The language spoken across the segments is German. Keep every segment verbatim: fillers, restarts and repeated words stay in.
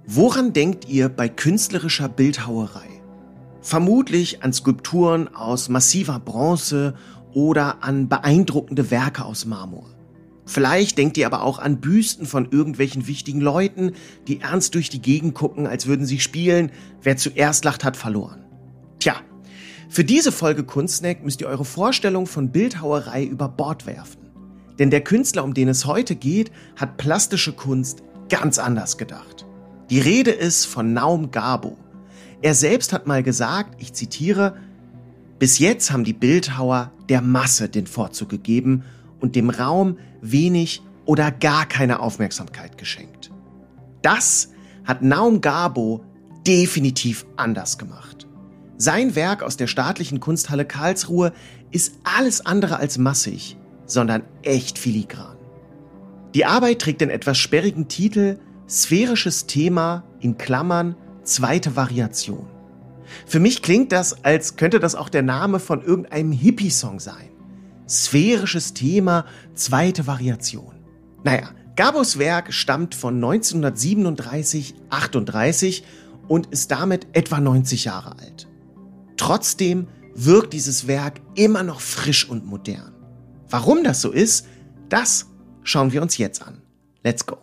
Woran denkt ihr bei künstlerischer Bildhauerei? Vermutlich an Skulpturen aus massiver Bronze oder an beeindruckende Werke aus Marmor. Vielleicht denkt ihr aber auch an Büsten von irgendwelchen wichtigen Leuten, die ernst durch die Gegend gucken, als würden sie spielen. Wer zuerst lacht, hat verloren. Tja, für diese Folge Kunstsnack müsst ihr eure Vorstellung von Bildhauerei über Bord werfen. Denn der Künstler, um den es heute geht, hat plastische Kunst ganz anders gedacht. Die Rede ist von Naum Gabo. Er selbst hat mal gesagt, ich zitiere, bis jetzt haben die Bildhauer der Masse den Vorzug gegeben und dem Raum wenig oder gar keine Aufmerksamkeit geschenkt. Das hat Naum Gabo definitiv anders gemacht. Sein Werk aus der Staatlichen Kunsthalle Karlsruhe ist alles andere als massig, sondern echt filigran. Die Arbeit trägt den etwas sperrigen Titel Sphärisches Thema in Klammern zweite Variation. Für mich klingt das, als könnte das auch der Name von irgendeinem Hippie-Song sein. Sphärisches Thema, zweite Variation. Naja, Gabos Werk stammt von neunzehnhundertsiebenunddreißig achtunddreißig und ist damit etwa neunzig Jahre alt. Trotzdem wirkt dieses Werk immer noch frisch und modern. Warum das so ist, das schauen wir uns jetzt an. Let's go!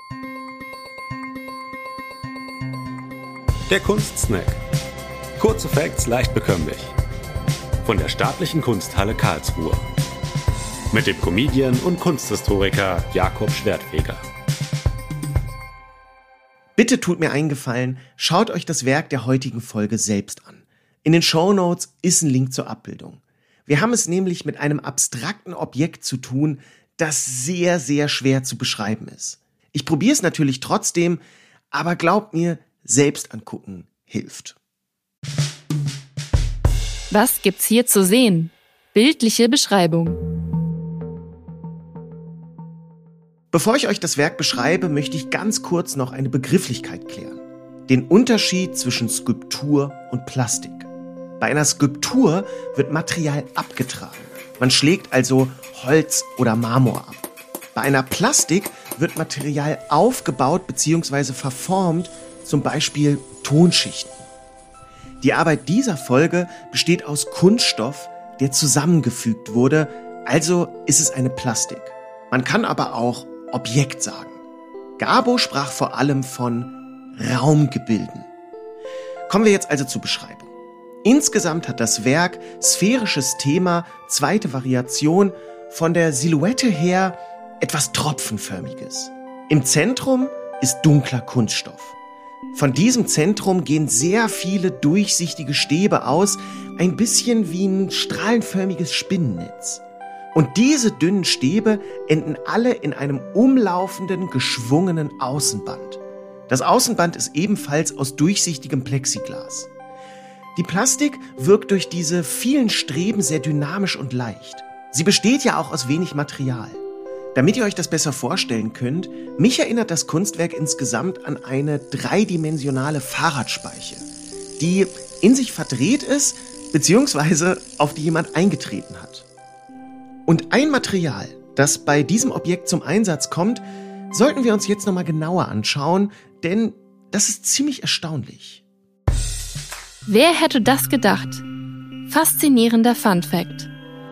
Der Kunstsnack. Kurze Facts leicht bekömmlich. Von der Staatlichen Kunsthalle Karlsruhe. Mit dem Comedian und Kunsthistoriker Jakob Schwertfeger. Bitte tut mir einen Gefallen, schaut euch das Werk der heutigen Folge selbst an. In den Shownotes ist ein Link zur Abbildung. Wir haben es nämlich mit einem abstrakten Objekt zu tun, das sehr, sehr schwer zu beschreiben ist. Ich probiere es natürlich trotzdem, aber glaubt mir, selbst angucken hilft. Was gibt's hier zu sehen? Bildliche Beschreibung. Bevor ich euch das Werk beschreibe, möchte ich ganz kurz noch eine Begrifflichkeit klären. Den Unterschied zwischen Skulptur und Plastik. Bei einer Skulptur wird Material abgetragen. Man schlägt also Holz oder Marmor ab. Bei einer Plastik wird Material aufgebaut bzw. verformt, zum Beispiel Tonschichten. Die Arbeit dieser Folge besteht aus Kunststoff, der zusammengefügt wurde, also ist es eine Plastik. Man kann aber auch Objekt sagen. Gabo sprach vor allem von Raumgebilden. Kommen wir jetzt also zur Beschreibung. Insgesamt hat das Werk sphärisches Thema, zweite Variation, von der Silhouette her etwas Tropfenförmiges. Im Zentrum ist dunkler Kunststoff. Von diesem Zentrum gehen sehr viele durchsichtige Stäbe aus, ein bisschen wie ein strahlenförmiges Spinnennetz. Und diese dünnen Stäbe enden alle in einem umlaufenden, geschwungenen Außenband. Das Außenband ist ebenfalls aus durchsichtigem Plexiglas. Die Plastik wirkt durch diese vielen Streben sehr dynamisch und leicht. Sie besteht ja auch aus wenig Material. Damit ihr euch das besser vorstellen könnt, mich erinnert das Kunstwerk insgesamt an eine dreidimensionale Fahrradspeiche, die in sich verdreht ist, beziehungsweise auf die jemand eingetreten hat. Und ein Material, das bei diesem Objekt zum Einsatz kommt, sollten wir uns jetzt nochmal genauer anschauen, denn das ist ziemlich erstaunlich. Wer hätte das gedacht? Faszinierender Funfact.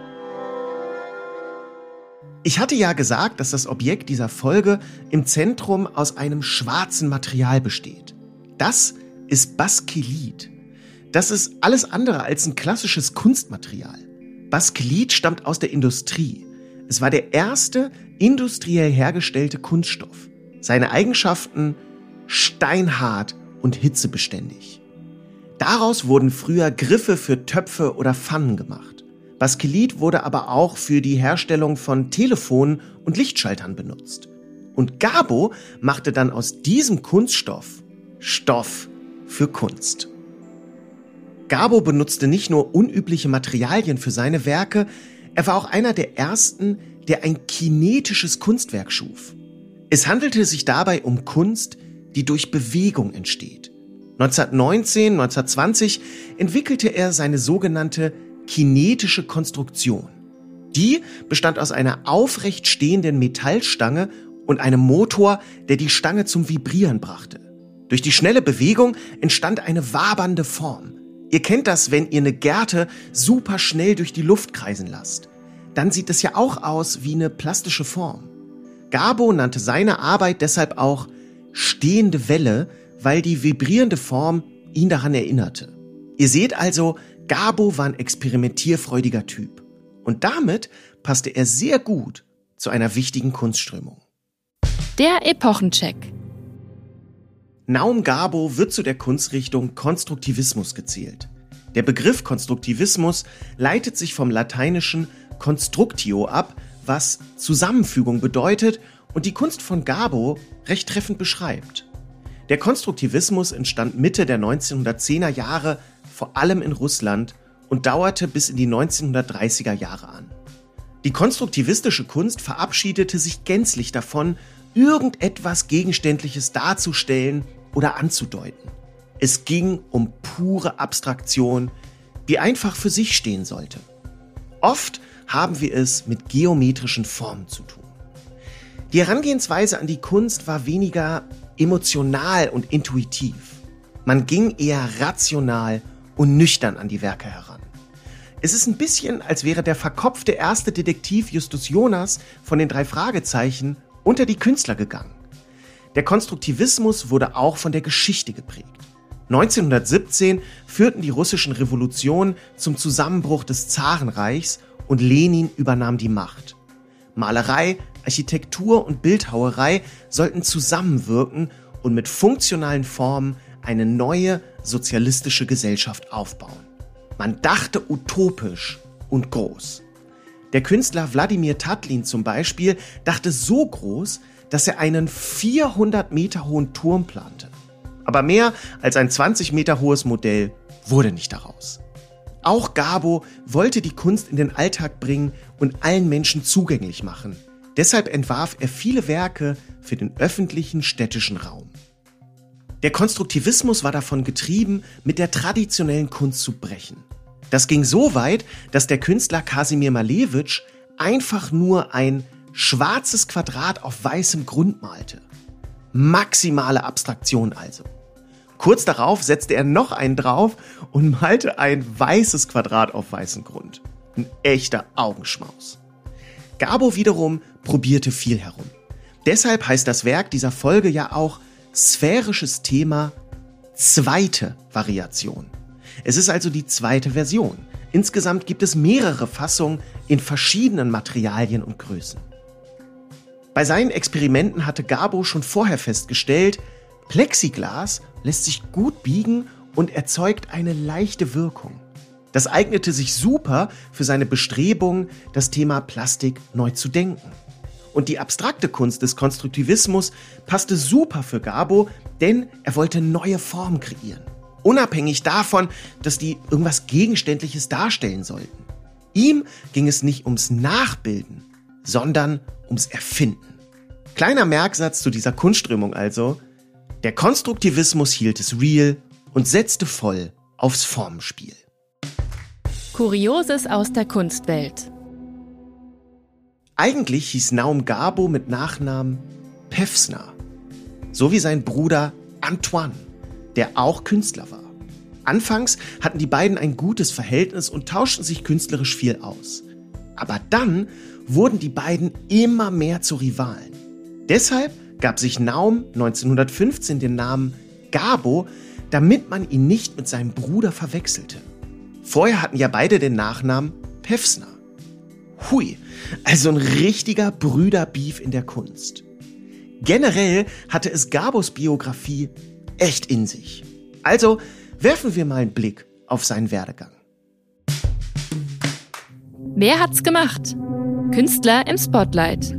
Ich hatte ja gesagt, dass das Objekt dieser Folge im Zentrum aus einem schwarzen Material besteht. Das ist Baskelit. Das ist alles andere als ein klassisches Kunstmaterial. Baskelit stammt aus der Industrie. Es war der erste industriell hergestellte Kunststoff. Seine Eigenschaften steinhart und hitzebeständig. Daraus wurden früher Griffe für Töpfe oder Pfannen gemacht. Baskelit wurde aber auch für die Herstellung von Telefonen und Lichtschaltern benutzt. Und Gabo machte dann aus diesem Kunststoff Stoff für Kunst. Gabo benutzte nicht nur unübliche Materialien für seine Werke, er war auch einer der ersten, der ein kinetisches Kunstwerk schuf. Es handelte sich dabei um Kunst, die durch Bewegung entsteht. neunzehnhundertneunzehn, neunzehnhundertzwanzig entwickelte er seine sogenannte kinetische Konstruktion. Die bestand aus einer aufrecht stehenden Metallstange und einem Motor, der die Stange zum Vibrieren brachte. Durch die schnelle Bewegung entstand eine wabernde Form. Ihr kennt das, wenn ihr eine Gerte super schnell durch die Luft kreisen lasst. Dann sieht es ja auch aus wie eine plastische Form. Garbo nannte seine Arbeit deshalb auch stehende Welle, weil die vibrierende Form ihn daran erinnerte. Ihr seht also, Garbo war ein experimentierfreudiger Typ. Und damit passte er sehr gut zu einer wichtigen Kunstströmung. Der Epochencheck. Naum Garbo wird zu der Kunstrichtung Konstruktivismus gezählt. Der Begriff Konstruktivismus leitet sich vom lateinischen constructio ab, was Zusammenfügung bedeutet und die Kunst von Garbo recht treffend beschreibt. Der Konstruktivismus entstand Mitte der neunzehnhundertzehner Jahre, vor allem in Russland, und dauerte bis in die neunzehnhundertdreißiger Jahre an. Die konstruktivistische Kunst verabschiedete sich gänzlich davon, irgendetwas Gegenständliches darzustellen oder anzudeuten. Es ging um pure Abstraktion, die einfach für sich stehen sollte. Oft haben wir es mit geometrischen Formen zu tun. Die Herangehensweise an die Kunst war weniger emotional und intuitiv. Man ging eher rational und nüchtern an die Werke heran. Es ist ein bisschen, als wäre der verkopfte erste Detektiv Justus Jonas von den drei Fragezeichen unter die Künstler gegangen. Der Konstruktivismus wurde auch von der Geschichte geprägt. neunzehnhundertsiebzehn führten die russischen Revolutionen zum Zusammenbruch des Zarenreichs und Lenin übernahm die Macht. Malerei, Architektur und Bildhauerei sollten zusammenwirken und mit funktionalen Formen eine neue sozialistische Gesellschaft aufbauen. Man dachte utopisch und groß. Der Künstler Wladimir Tatlin zum Beispiel dachte so groß, dass er einen vierhundert Meter hohen Turm plante. Aber mehr als ein zwanzig Meter hohes Modell wurde nicht daraus. Auch Garbo wollte die Kunst in den Alltag bringen und allen Menschen zugänglich machen. Deshalb entwarf er viele Werke für den öffentlichen städtischen Raum. Der Konstruktivismus war davon getrieben, mit der traditionellen Kunst zu brechen. Das ging so weit, dass der Künstler Kasimir Malewitsch einfach nur ein schwarzes Quadrat auf weißem Grund malte. Maximale Abstraktion also. Kurz darauf setzte er noch einen drauf und malte ein weißes Quadrat auf weißem Grund. Ein echter Augenschmaus. Garbo wiederum probierte viel herum. Deshalb heißt das Werk dieser Folge ja auch sphärisches Thema, zweite Variation. Es ist also die zweite Version. Insgesamt gibt es mehrere Fassungen in verschiedenen Materialien und Größen. Bei seinen Experimenten hatte Garbo schon vorher festgestellt, Plexiglas lässt sich gut biegen und erzeugt eine leichte Wirkung. Das eignete sich super für seine Bestrebungen, das Thema Plastik neu zu denken. Und die abstrakte Kunst des Konstruktivismus passte super für Garbo, denn er wollte neue Formen kreieren. Unabhängig davon, dass die irgendwas Gegenständliches darstellen sollten. Ihm ging es nicht ums Nachbilden, sondern ums Erfinden. Kleiner Merksatz zu dieser Kunstströmung also: Der Konstruktivismus hielt es real und setzte voll aufs Formenspiel. Kurioses aus der Kunstwelt. Eigentlich hieß Naum Garbo mit Nachnamen Pevsner, so wie sein Bruder Antoine, der auch Künstler war. Anfangs hatten die beiden ein gutes Verhältnis und tauschten sich künstlerisch viel aus. Aber dann wurden die beiden immer mehr zu Rivalen. Deshalb gab sich Naum neunzehnhundertfünfzehn den Namen Garbo, damit man ihn nicht mit seinem Bruder verwechselte. Vorher hatten ja beide den Nachnamen Pevsner. Hui, also ein richtiger Brüderbeef in der Kunst. Generell hatte es Garbos Biografie echt in sich. Also werfen wir mal einen Blick auf seinen Werdegang. Wer hat's gemacht? Künstler im Spotlight.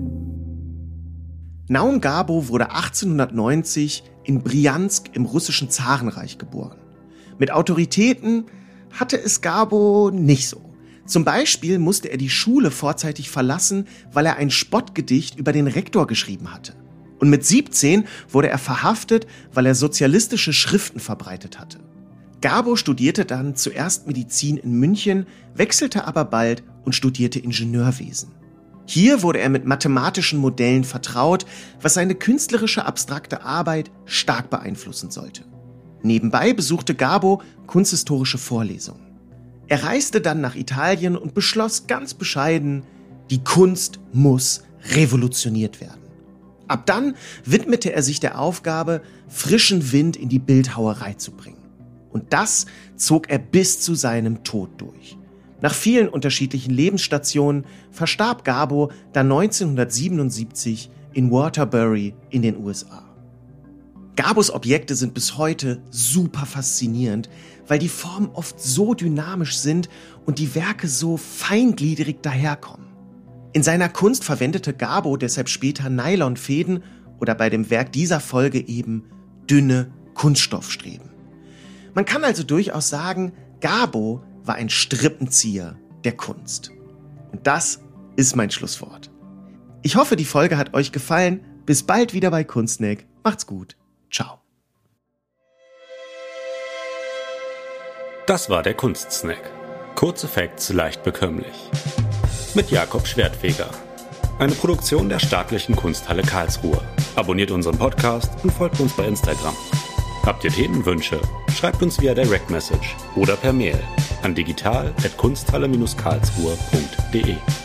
Naum Garbo wurde achtzehnhundertneunzig in Briansk im russischen Zarenreich geboren. Mit Autoritäten hatte es Garbo nicht so. Zum Beispiel musste er die Schule vorzeitig verlassen, weil er ein Spottgedicht über den Rektor geschrieben hatte. Und mit siebzehn wurde er verhaftet, weil er sozialistische Schriften verbreitet hatte. Garbo studierte dann zuerst Medizin in München, wechselte aber bald und studierte Ingenieurwesen. Hier wurde er mit mathematischen Modellen vertraut, was seine künstlerische abstrakte Arbeit stark beeinflussen sollte. Nebenbei besuchte Garbo kunsthistorische Vorlesungen. Er reiste dann nach Italien und beschloss ganz bescheiden, die Kunst muss revolutioniert werden. Ab dann widmete er sich der Aufgabe, frischen Wind in die Bildhauerei zu bringen. Und das zog er bis zu seinem Tod durch. Nach vielen unterschiedlichen Lebensstationen verstarb Garbo dann neunzehnhundertsiebenundsiebzig in Waterbury in den U S A. Garbos Objekte sind bis heute super faszinierend, weil die Formen oft so dynamisch sind und die Werke so feingliedrig daherkommen. In seiner Kunst verwendete Garbo deshalb später Nylonfäden oder bei dem Werk dieser Folge eben dünne Kunststoffstreben. Man kann also durchaus sagen, Garbo war ein Strippenzieher der Kunst. Und das ist mein Schlusswort. Ich hoffe, die Folge hat euch gefallen. Bis bald wieder bei Kunstsnack. Macht's gut. Ciao. Das war der Kunstsnack. Kurze Facts leicht bekömmlich. Mit Jakob Schwertfeger. Eine Produktion der Staatlichen Kunsthalle Karlsruhe. Abonniert unseren Podcast und folgt uns bei Instagram. Habt ihr Themenwünsche? Schreibt uns via Direct Message oder per Mail an digital at kunsthalle Bindestrich karlsruhe punkt de.